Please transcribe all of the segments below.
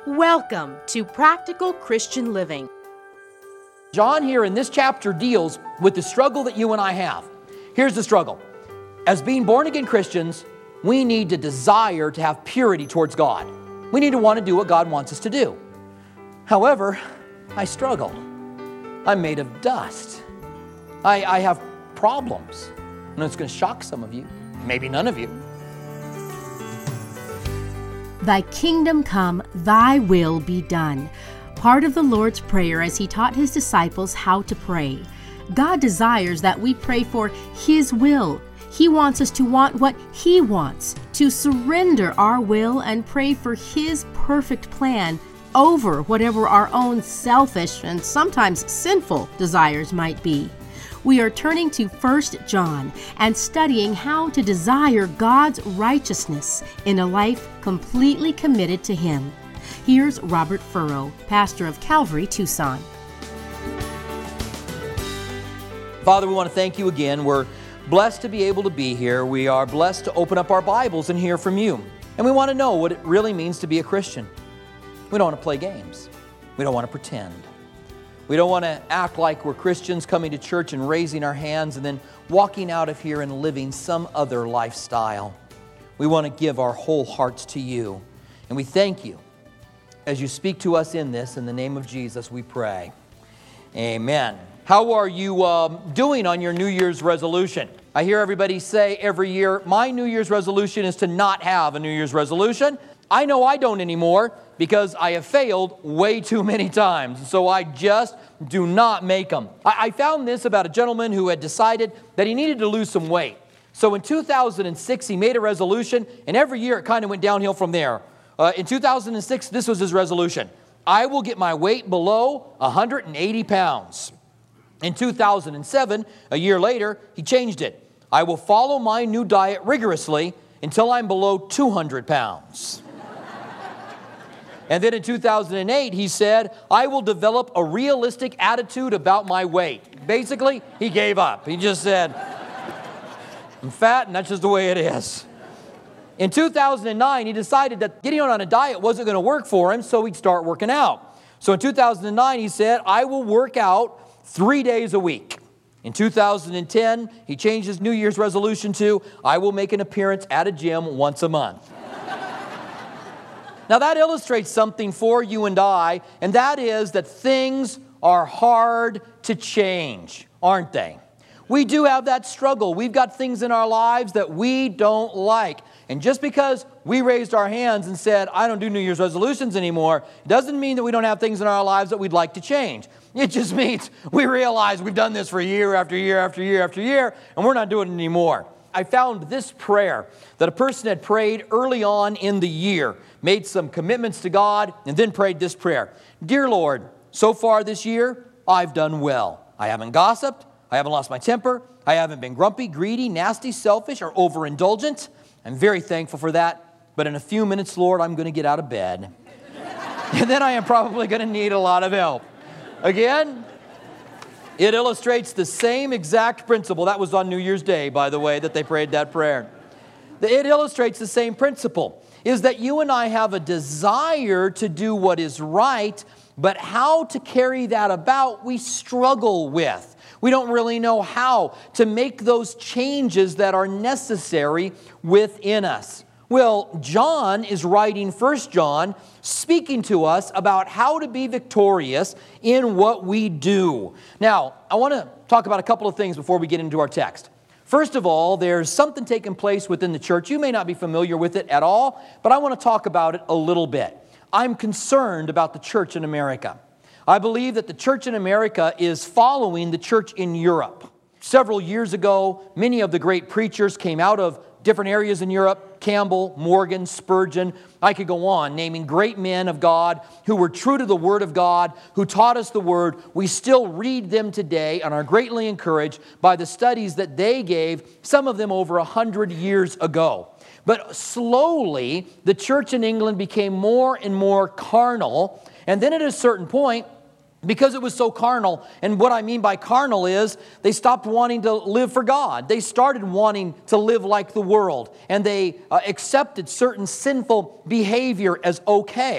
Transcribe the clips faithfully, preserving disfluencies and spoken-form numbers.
Welcome to Practical Christian Living. John here in this chapter deals with the struggle that you and I have. Here's the struggle. As being born-again Christians, we need to desire to have purity towards God. We need to want to do what God wants us to do. However, I struggle. I'm made of dust. I, I have problems. And it's going to shock some of you, maybe none of you. Thy kingdom come, thy will be done. Part of the Lord's Prayer as he taught his disciples how to pray. God desires that we pray for his will. He wants us to want what he wants, to surrender our will and pray for his perfect plan over whatever our own selfish and sometimes sinful desires might be. We are turning to First John and studying how to desire God's righteousness in a life completely committed to him. Here's Robert Furrow, pastor of Calvary, Tucson. Father, we want to thank you again. We're blessed to be able to be here. We are blessed to open up our Bibles and hear from you. And we want to know what it really means to be a Christian. We don't want to play games. We don't want to pretend. We don't want to act like we're Christians coming to church and raising our hands and then walking out of here and living some other lifestyle. We want to give our whole hearts to you. And we thank you as you speak to us in this. In the name of Jesus, we pray. Amen. How are you um, doing on your New Year's resolution? I hear everybody say every year, my New Year's resolution is to not have a New Year's resolution. I know I don't anymore because I have failed way too many times. So I just do not make them. I, I found this about a gentleman who had decided that he needed to lose some weight. So in two thousand six, he made a resolution, and every year it kind of went downhill from there. Uh, in two thousand six, this was his resolution. I will get my weight below one hundred eighty pounds. In two thousand seven, a year later, he changed it. I will follow my new diet rigorously until I'm below two hundred pounds. And then in two thousand eight, he said, I will develop a realistic attitude about my weight. Basically, he gave up. He just said, I'm fat and that's just the way it is. In two thousand nine, he decided that getting on a diet wasn't going to work for him, so he'd start working out. So in two thousand nine, he said, I will work out three days a week. In two thousand ten, he changed his New Year's resolution to, I will make an appearance at a gym once a month. Now that illustrates something for you and I, and that is that things are hard to change, aren't they? We do have that struggle. We've got things in our lives that we don't like. And just because we raised our hands and said, I don't do New Year's resolutions anymore, doesn't mean that we don't have things in our lives that we'd like to change. It just means we realize we've done this for year after year after year after year, and we're not doing it anymore. I found this prayer that a person had prayed early on in the year, made some commitments to God, and then prayed this prayer. Dear Lord, so far this year, I've done well. I haven't gossiped. I haven't lost my temper. I haven't been grumpy, greedy, nasty, selfish, or overindulgent. I'm very thankful for that. But in a few minutes, Lord, I'm going to get out of bed. And then I am probably going to need a lot of help. Again, it illustrates the same exact principle. That was on New Year's Day, by the way, that they prayed that prayer. It illustrates the same principle, is that you and I have a desire to do what is right, but how to carry that about, we struggle with. We don't really know how to make those changes that are necessary within us. Well, John is writing First John, speaking to us about how to be victorious in what we do. Now, I want to talk about a couple of things before we get into our text. First of all, there's something taking place within the church. You may not be familiar with it at all, but I want to talk about it a little bit. I'm concerned about the church in America. I believe that the church in America is following the church in Europe. Several years ago, many of the great preachers came out of different areas in Europe, Campbell, Morgan, Spurgeon. I could go on, naming great men of God who were true to the Word of God, who taught us the Word. We still read them today and are greatly encouraged by the studies that they gave, some of them over a hundred years ago. But slowly, the church in England became more and more carnal, and then at a certain point, because it was so carnal, and what I mean by carnal is they stopped wanting to live for God. They started wanting to live like the world, and they uh, accepted certain sinful behavior as okay.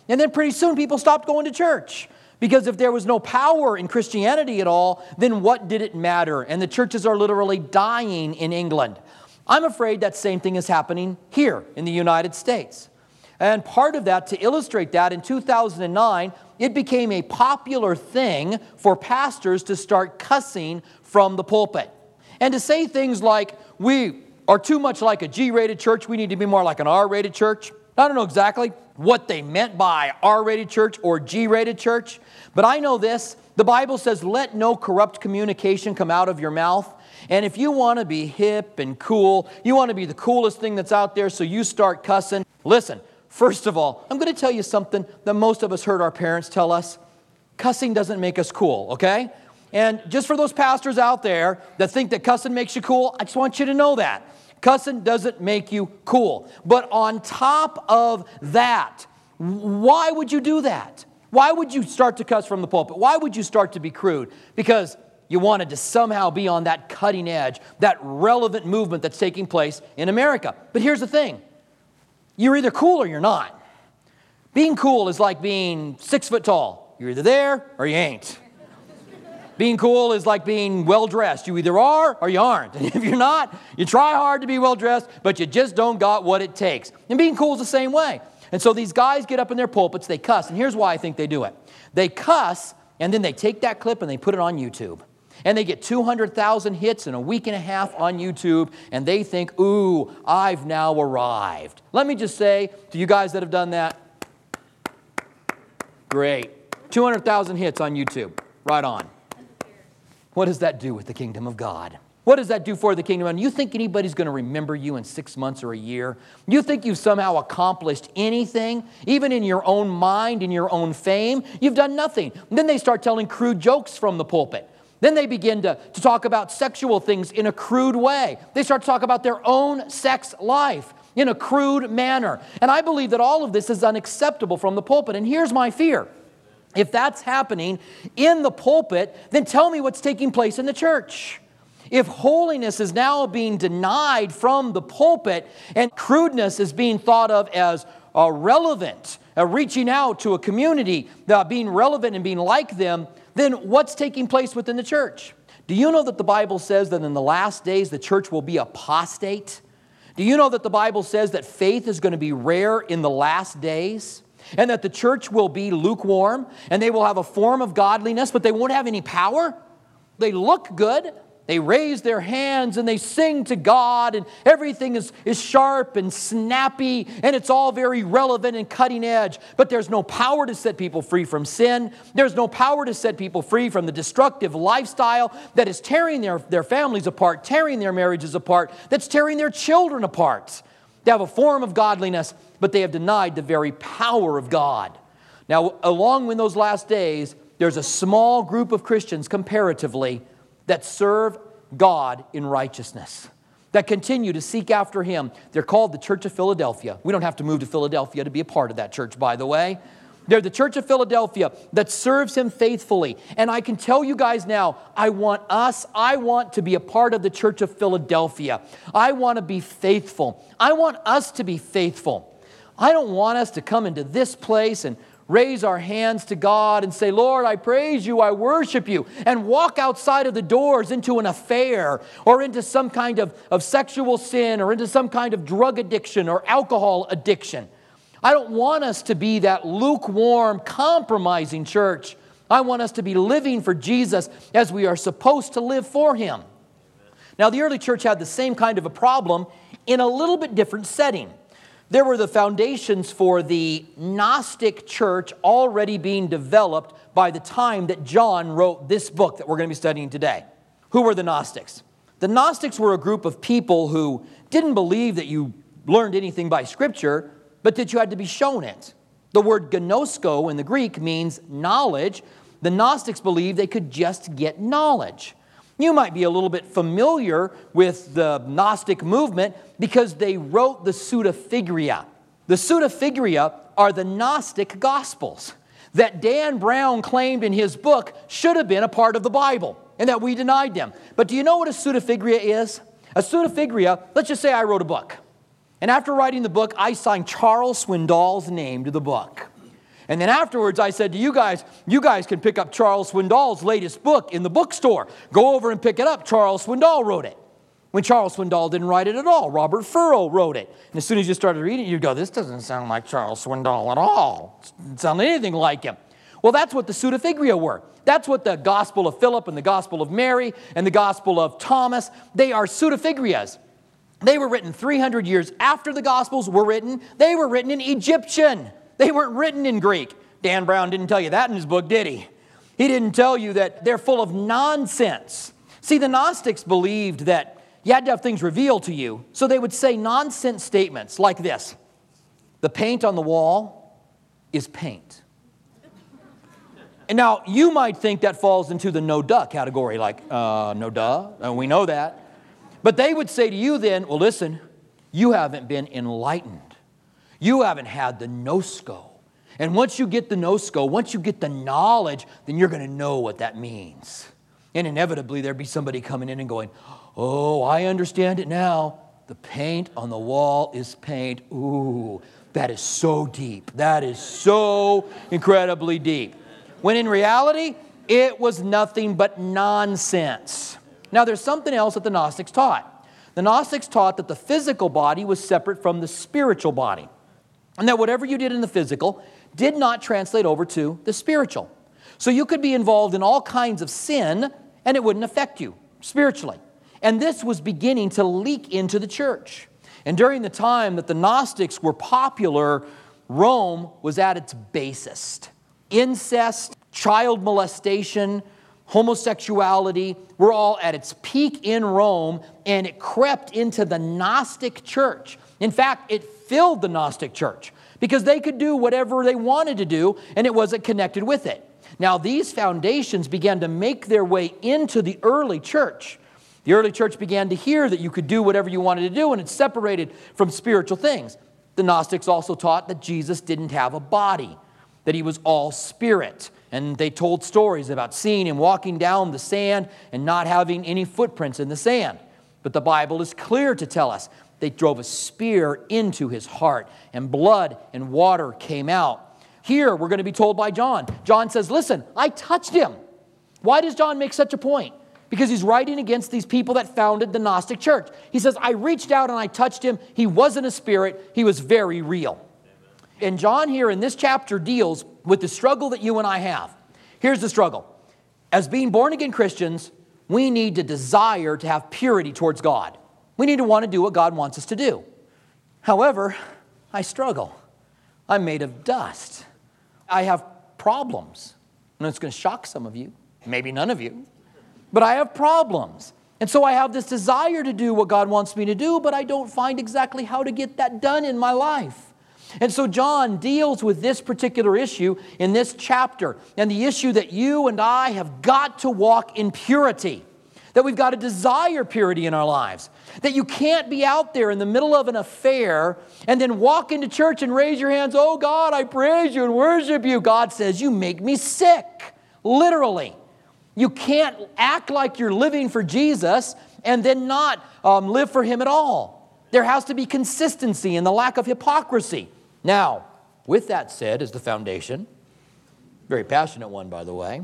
And then pretty soon people stopped going to church. Because if there was no power in Christianity at all, then what did it matter? And the churches are literally dying in England. I'm afraid that same thing is happening here in the United States. And part of that, to illustrate that, in two thousand nine, it became a popular thing for pastors to start cussing from the pulpit. And to say things like, we are too much like a G-rated church, we need to be more like an R-rated church. I don't know exactly what they meant by R-rated church or G-rated church, but I know this. The Bible says, let no corrupt communication come out of your mouth. And if you want to be hip and cool, you want to be the coolest thing that's out there, so you start cussing. Listen, first of all, I'm going to tell you something that most of us heard our parents tell us. Cussing doesn't make us cool, okay? And just for those pastors out there that think that cussing makes you cool, I just want you to know that. Cussing doesn't make you cool. But on top of that, why would you do that? Why would you start to cuss from the pulpit? Why would you start to be crude? Because you wanted to somehow be on that cutting edge, that relevant movement that's taking place in America. But here's the thing. You're either cool or you're not. Being cool is like being six foot tall. You're either there or you ain't. Being cool is like being well-dressed. You either are or you aren't. And if you're not, you try hard to be well-dressed, but you just don't got what it takes. And being cool is the same way. And so these guys get up in their pulpits, they cuss. And here's why I think they do it. They cuss, and then they take that clip and they put it on YouTube. And they get two hundred thousand hits in a week and a half on YouTube, and they think, ooh, I've now arrived. Let me just say to you guys that have done that, great. two hundred thousand hits on YouTube. Right on. What does that do with the kingdom of God? What does that do for the kingdom? And you think anybody's going to remember you in six months or a year? You think you've somehow accomplished anything, even in your own mind, in your own fame? You've done nothing. And then they start telling crude jokes from the pulpit. Then they begin to, to talk about sexual things in a crude way. They start to talk about their own sex life in a crude manner. And I believe that all of this is unacceptable from the pulpit. And here's my fear. If that's happening in the pulpit, then tell me what's taking place in the church. If holiness is now being denied from the pulpit and crudeness is being thought of as uh, relevant, uh, reaching out to a community, uh, being relevant and being like them, then what's taking place within the church? Do you know that the Bible says that in the last days the church will be apostate? Do you know that the Bible says that faith is going to be rare in the last days? And that the church will be lukewarm, and they will have a form of godliness, but they won't have any power? They look good. They raise their hands and they sing to God, and everything is, is sharp and snappy, and it's all very relevant and cutting edge. But there's no power to set people free from sin. There's no power to set people free from the destructive lifestyle that is tearing their, their families apart, tearing their marriages apart, that's tearing their children apart. They have a form of godliness, but they have denied the very power of God. Now, along in those last days, there's a small group of Christians, comparatively, that serve God in righteousness, that continue to seek after Him. They're called the Church of Philadelphia. We don't have to move to Philadelphia to be a part of that church, by the way. They're the Church of Philadelphia that serves Him faithfully. And I can tell you guys now, I want us, I want to be a part of the Church of Philadelphia. I want to be faithful. I want us to be faithful. I don't want us to come into this place and raise our hands to God and say, Lord, I praise you, I worship you, and walk outside of the doors into an affair or into some kind of, of sexual sin or into some kind of drug addiction or alcohol addiction. I don't want us to be that lukewarm, compromising church. I want us to be living for Jesus as we are supposed to live for Him. Now, the early church had the same kind of a problem in a little bit different setting. There were the foundations for the Gnostic church already being developed by the time that John wrote this book that we're going to be studying today. Who were the Gnostics? The Gnostics were a group of people who didn't believe that you learned anything by Scripture, but that you had to be shown it. The word gnosko in the Greek means knowledge. The Gnostics believed they could just get knowledge. You might be a little bit familiar with the Gnostic movement because they wrote the Pseudepigrapha. The Pseudepigrapha are the Gnostic Gospels that Dan Brown claimed in his book should have been a part of the Bible and that we denied them. But do you know what a Pseudepigrapha is? A Pseudepigrapha, let's just say I wrote a book. And after writing the book, I signed Charles Swindoll's name to the book. And then afterwards, I said to you guys, you guys can pick up Charles Swindoll's latest book in the bookstore. Go over and pick it up. Charles Swindoll wrote it. When Charles Swindoll didn't write it at all. Robert Furrow wrote it. And as soon as you started reading it, you'd go, this doesn't sound like Charles Swindoll at all. It doesn't sound anything like him. Well, that's what the Pseudepigrapha were. That's what the Gospel of Philip and the Gospel of Mary and the Gospel of Thomas, they are Pseudepigraphas. They were written three hundred years after the Gospels were written. They were written in Egyptian. They weren't written in Greek. Dan Brown didn't tell you that in his book, did he? He didn't tell you that they're full of nonsense. See, the Gnostics believed that you had to have things revealed to you. So they would say nonsense statements like this. The paint on the wall is paint. And now, you might think that falls into the no duh category, like, uh, no duh, and we know that. But they would say to you then, well, listen, you haven't been enlightened. You haven't had the nosco. And once you get the nosco, once you get the knowledge, then you're going to know what that means. And inevitably, there'd be somebody coming in and going, oh, I understand it now. The paint on the wall is paint. Ooh, that is so deep. That is so incredibly deep. When in reality, it was nothing but nonsense. Now, there's something else that the Gnostics taught. The Gnostics taught that the physical body was separate from the spiritual body. And that whatever you did in the physical did not translate over to the spiritual. So you could be involved in all kinds of sin, and it wouldn't affect you spiritually. And this was beginning to leak into the church. And during the time that the Gnostics were popular, Rome was at its basest. Incest, child molestation, homosexuality were all at its peak in Rome, and it crept into the Gnostic church. In fact, it filled the Gnostic church because they could do whatever they wanted to do, and it wasn't connected with it. Now, these foundations began to make their way into the early church. The early church began to hear that you could do whatever you wanted to do, and it's separated from spiritual things. The Gnostics also taught that Jesus didn't have a body, that he was all spirit. And they told stories about seeing him walking down the sand and not having any footprints in the sand. But the Bible is clear to tell us they drove a spear into his heart, and blood and water came out. Here, we're going to be told by John. John says, listen, I touched him. Why does John make such a point? Because he's writing against these people that founded the Gnostic church. He says, I reached out and I touched him. He wasn't a spirit. He was very real. And John here in this chapter deals with the struggle that you and I have. Here's the struggle. As being born-again Christians, we need to desire to have purity towards God. We need to want to do what God wants us to do. However, I struggle. I'm made of dust. I have problems. And it's going to shock some of you, maybe none of you. But I have problems. And so I have this desire to do what God wants me to do, but I don't find exactly how to get that done in my life. And so John deals with this particular issue in this chapter, and the issue that you and I have got to walk in purity, that we've got to desire purity in our lives, that you can't be out there in the middle of an affair and then walk into church and raise your hands, oh God, I praise you and worship you. God says, you make me sick, literally. You can't act like you're living for Jesus and then not um, live for him at all. There has to be consistency and the lack of hypocrisy. Now, with that said, as the foundation, very passionate one, by the way,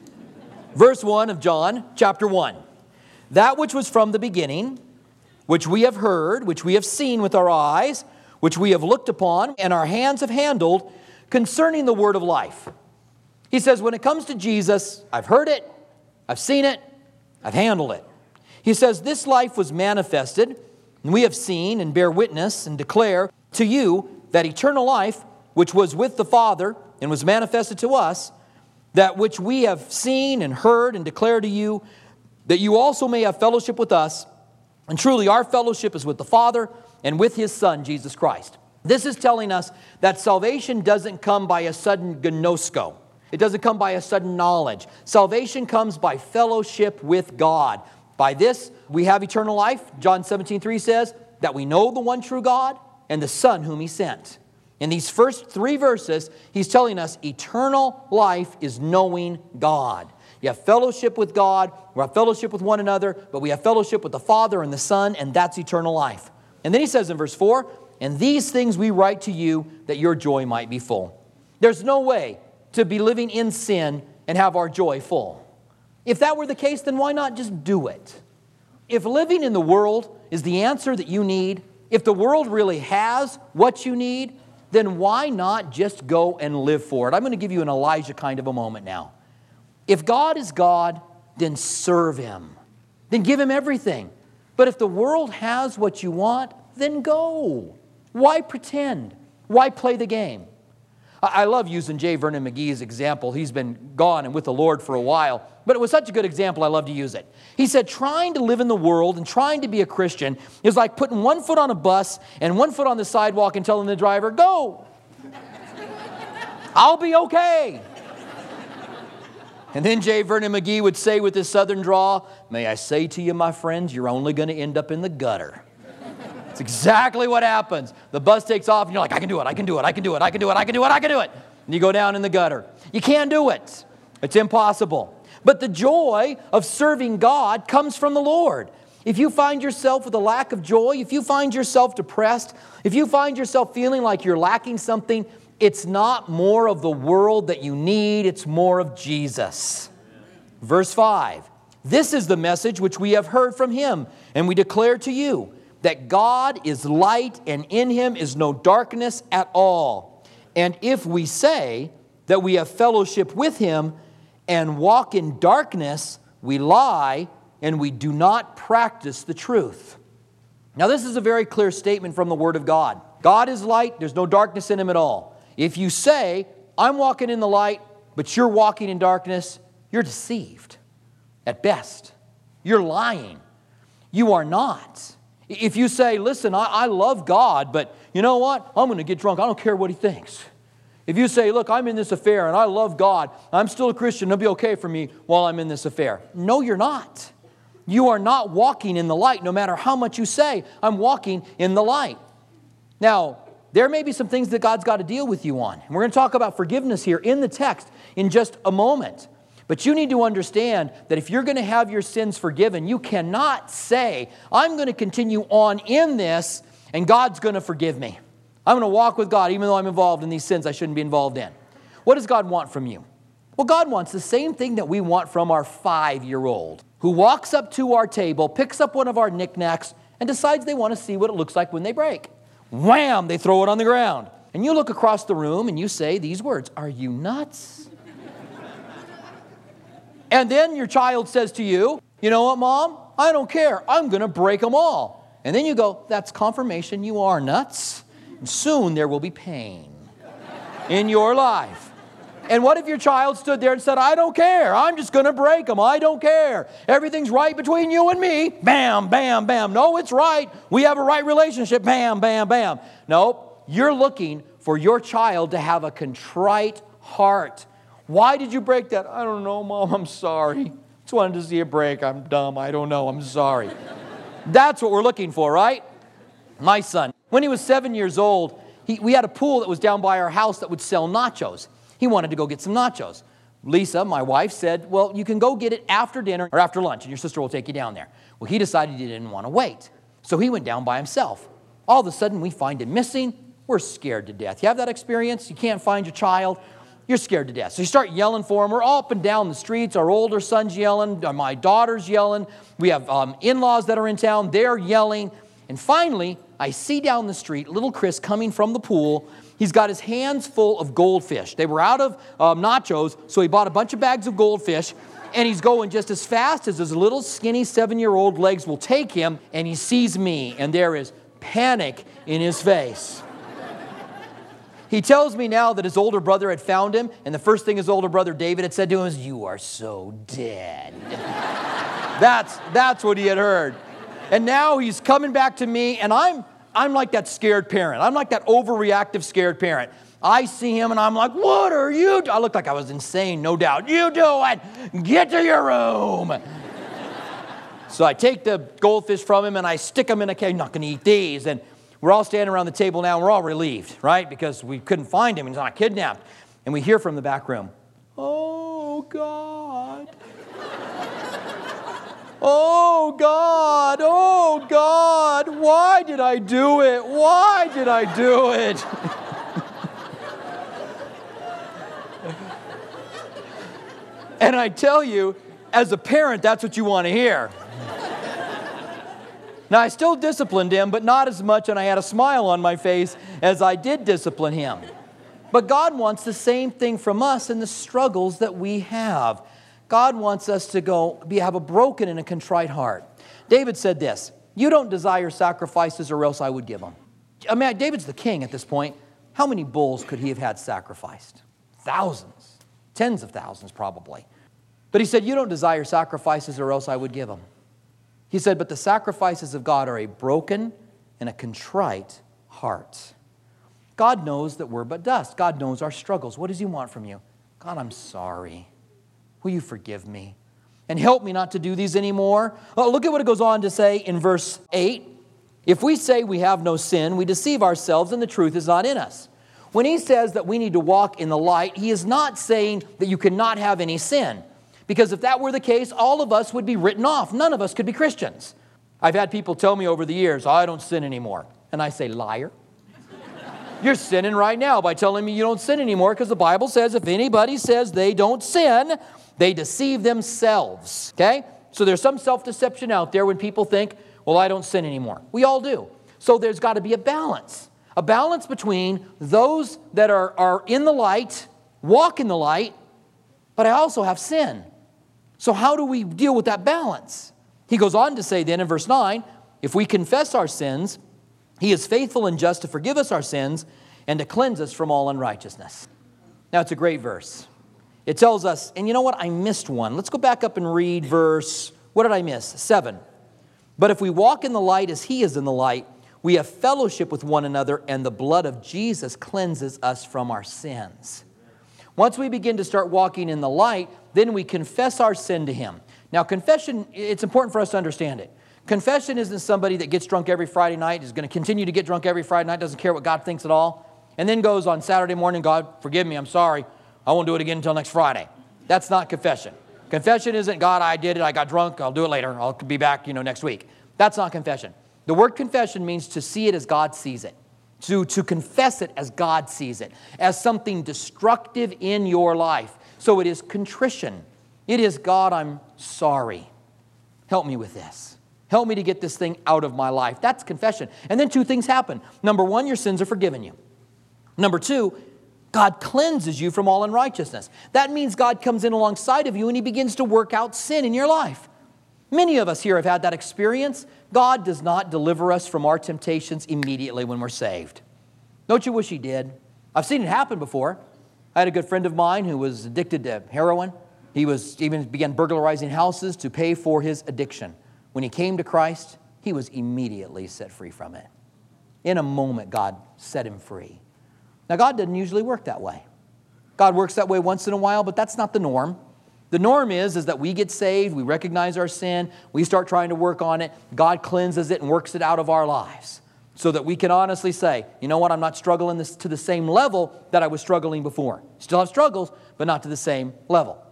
verse one of John, chapter one, that which was from the beginning, which we have heard, which we have seen with our eyes, which we have looked upon, and our hands have handled, concerning the word of life. He says, when it comes to Jesus, I've heard it, I've seen it, I've handled it. He says, this life was manifested, and we have seen and bear witness and declare to you that eternal life, which was with the Father and was manifested to us, that which we have seen and heard and declare to you, that you also may have fellowship with us. And truly our fellowship is with the Father and with his Son, Jesus Christ. This is telling us that salvation doesn't come by a sudden gnosko. It doesn't come by a sudden knowledge. Salvation comes by fellowship with God. By this, we have eternal life. John seventeen three says that we know the one true God and the Son whom he sent. In these first three verses, he's telling us eternal life is knowing God. You have fellowship with God, we have fellowship with one another, but we have fellowship with the Father and the Son, and that's eternal life. And then he says in verse four, and these things we write to you that your joy might be full. There's no way to be living in sin and have our joy full. If that were the case, then why not just do it? If living in the world is the answer that you need, if the world really has what you need, then why not just go and live for it? I'm going to give you an Elijah kind of a moment now. If God is God, then serve Him. Then give Him everything. But if the world has what you want, then go. Why pretend? Why play the game? I love using J. Vernon McGee's example. He's been gone and with the Lord for a while, but it was such a good example, I love to use it. He said, trying to live in the world and trying to be a Christian is like putting one foot on a bus and one foot on the sidewalk and telling the driver, go. I'll be okay. And then J. Vernon McGee would say with his southern drawl, may I say to you, my friends, you're only going to end up in the gutter. It's exactly what happens. The bus takes off and you're like, I can do it, I can do it, I can do it, I can do it, I can do it, I can do it. And you go down in the gutter. You can't do it. It's impossible. But the joy of serving God comes from the Lord. If you find yourself with a lack of joy, if you find yourself depressed, if you find yourself feeling like you're lacking something, it's not more of the world that you need, it's more of Jesus. Verse five, this is the message which we have heard from Him, and we declare to you, that God is light and in Him is no darkness at all. And if we say that we have fellowship with Him and walk in darkness, we lie and we do not practice the truth. Now this is a very clear statement from the Word of God. God is light, there's no darkness in Him at all. If you say, I'm walking in the light, but you're walking in darkness, you're deceived. At best, you're lying. You are not. If you say, listen, I, I love God, but you know what? I'm going to get drunk. I don't care what He thinks. If you say, look, I'm in this affair and I love God. I'm still a Christian. It'll be okay for me while I'm in this affair. No, you're not. You are not walking in the light, no matter how much you say, I'm walking in the light. Now, there may be some things that God's got to deal with you on. And we're going to talk about forgiveness here in the text in just a moment. But you need to understand that if you're going to have your sins forgiven, you cannot say, I'm going to continue on in this and God's going to forgive me. I'm going to walk with God even though I'm involved in these sins I shouldn't be involved in. What does God want from you? Well, God wants the same thing that we want from our five-year-old who walks up to our table, picks up one of our knickknacks, and decides they want to see what it looks like when they break. Wham! They throw it on the ground. And you look across the room and you say these words, are you nuts? And then your child says to you, you know what, Mom? I don't care. I'm going to break them all. And then you go, that's confirmation you are nuts. And soon there will be pain in your life. And what if your child stood there and said, I don't care. I'm just going to break them. I don't care. Everything's right between you and me. Bam, bam, bam. No, it's right. We have a right relationship. Bam, bam, bam. No, you're looking for your child to have a contrite heart. Why did you break that? I don't know, Mom. I'm sorry. Just wanted to see it break. I'm dumb. I don't know. I'm sorry. That's what we're looking for, right? My son, when he was seven years old, he, we had a pool that was down by our house that would sell nachos. He wanted to go get some nachos. Lisa, my wife, said, well, you can go get it after dinner or after lunch, and your sister will take you down there. Well, he decided he didn't want to wait. So he went down by himself. All of a sudden, we find him missing. We're scared to death. You have that experience? You can't find your child? You're scared to death. So you start yelling for him. We're all up and down the streets. Our older son's yelling. My daughter's yelling. We have um, in-laws that are in town. They're yelling. And finally, I see down the street little Chris coming from the pool. He's got his hands full of goldfish. They were out of um, nachos, so he bought a bunch of bags of goldfish. And he's going just as fast as his little skinny seven-year-old legs will take him. And he sees me, and there is panic in his face. He tells me now that his older brother had found him, and the first thing his older brother David had said to him is, you are so dead. that's, that's what he had heard. And now he's coming back to me, and I'm, I'm like that scared parent. I'm like that overreactive scared parent. I see him, and I'm like, what are you doing? I looked like I was insane, no doubt. You do it. Get to your room. So I take the goldfish from him, and I stick them in a cage. I'm not going to eat these. And we're all standing around the table now, and we're all relieved, right? Because we couldn't find him. He's not kidnapped. And we hear from the back room, oh, God. Oh, God. Oh, God. Why did I do it? Why did I do it? And I tell you, as a parent, that's what you want to hear. Now, I still disciplined him, but not as much, and I had a smile on my face as I did discipline him. But God wants the same thing from us in the struggles that we have. God wants us to go be, have a broken and a contrite heart. David said this, "You don't desire sacrifices, or else I would give them." I mean, David's the king at this point. How many bulls could he have had sacrificed? Thousands. Tens of thousands, probably. But he said, "You don't desire sacrifices, or else I would give them." He said, "But the sacrifices of God are a broken and a contrite heart." God knows that we're but dust. God knows our struggles. What does he want from you? God, I'm sorry. Will you forgive me? And help me not to do these anymore? Oh, look at what it goes on to say in verse eight. "If we say we have no sin, we deceive ourselves and the truth is not in us." When he says that we need to walk in the light, he is not saying that you cannot have any sin. Because if that were the case, all of us would be written off. None of us could be Christians. I've had people tell me over the years, "I don't sin anymore." And I say, "Liar. You're sinning right now by telling me you don't sin anymore, because the Bible says if anybody says they don't sin, they deceive themselves." Okay? So there's some self-deception out there when people think, "Well, I don't sin anymore." We all do. So there's got to be a balance. A balance between those that are, are in the light, walk in the light, but I also have sin. So how do we deal with that balance? He goes on to say then in verse nine, "If we confess our sins, he is faithful and just to forgive us our sins and to cleanse us from all unrighteousness." Now, it's a great verse. It tells us, and you know what? I missed one. Let's go back up and read verse, what did I miss? Seven. "But if we walk in the light as he is in the light, we have fellowship with one another, and the blood of Jesus cleanses us from our sins." Once we begin to start walking in the light, then we confess our sin to him. Now, confession, it's important for us to understand it. Confession isn't somebody that gets drunk every Friday night, is going to continue to get drunk every Friday night, doesn't care what God thinks at all, and then goes on Saturday morning, "God, forgive me, I'm sorry. I won't do it again until next Friday." That's not confession. Confession isn't, "God, I did it, I got drunk, I'll do it later, I'll be back, you know, next week." That's not confession. The word confession means to see it as God sees it. To, to confess it as God sees it, as something destructive in your life. So it is contrition. It is, "God, I'm sorry. Help me with this. Help me to get this thing out of my life." That's confession. And then two things happen. Number one, your sins are forgiven you. Number two, God cleanses you from all unrighteousness. That means God comes in alongside of you and he begins to work out sin in your life. Many of us here have had that experience. God does not deliver us from our temptations immediately when we're saved. Don't you wish he did? I've seen it happen before. I had a good friend of mine who was addicted to heroin. He was even began burglarizing houses to pay for his addiction. When he came to Christ, he was immediately set free from it. In a moment, God set him free. Now, God doesn't usually work that way. God works that way once in a while, but that's not the norm. The norm is, is that we get saved, we recognize our sin, we start trying to work on it, God cleanses it and works it out of our lives so that we can honestly say, you know what, I'm not struggling this to the same level that I was struggling before. Still have struggles, but not to the same level.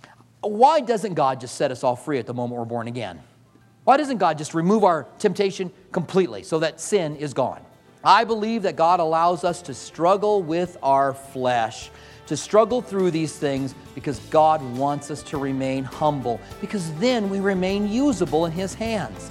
Why doesn't God just set us all free at the moment we're born again? Why doesn't God just remove our temptation completely so that sin is gone? I believe that God allows us to struggle with our flesh, to struggle through these things because God wants us to remain humble, because then we remain usable in His hands.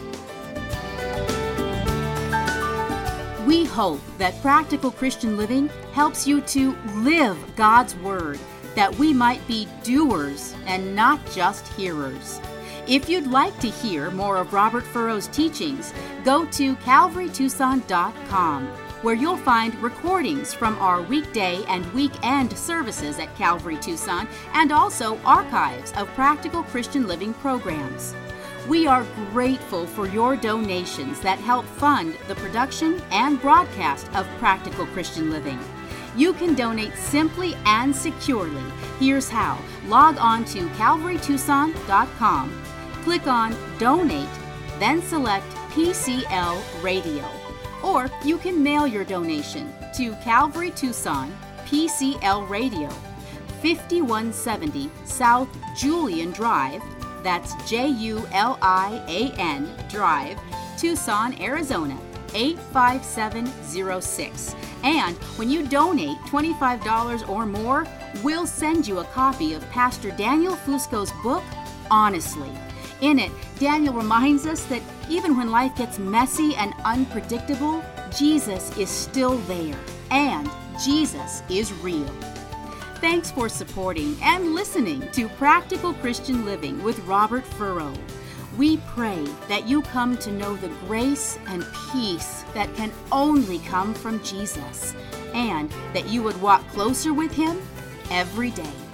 We hope that Practical Christian Living helps you to live God's Word, that we might be doers and not just hearers. If you'd like to hear more of Robert Furrow's teachings, go to calvary tucson dot com, where you'll find recordings from our weekday and weekend services at Calvary Tucson, and also archives of Practical Christian Living programs. We are grateful for your donations that help fund the production and broadcast of Practical Christian Living. You can donate simply and securely. Here's how. Log on to calvary tucson dot com. Click on Donate, then select P C L Radio. Or you can mail your donation to Calvary Tucson, P C L Radio, fifty-one seventy South Julian Drive, that's J U L I A N Drive, Tucson, Arizona, eight five seven zero six. And when you donate twenty-five dollars or more, we'll send you a copy of Pastor Daniel Fusco's book, Honestly. In it, Daniel reminds us that even when life gets messy and unpredictable, Jesus is still there, and Jesus is real. Thanks for supporting and listening to Practical Christian Living with Robert Furrow. We pray that you come to know the grace and peace that can only come from Jesus, and that you would walk closer with Him every day.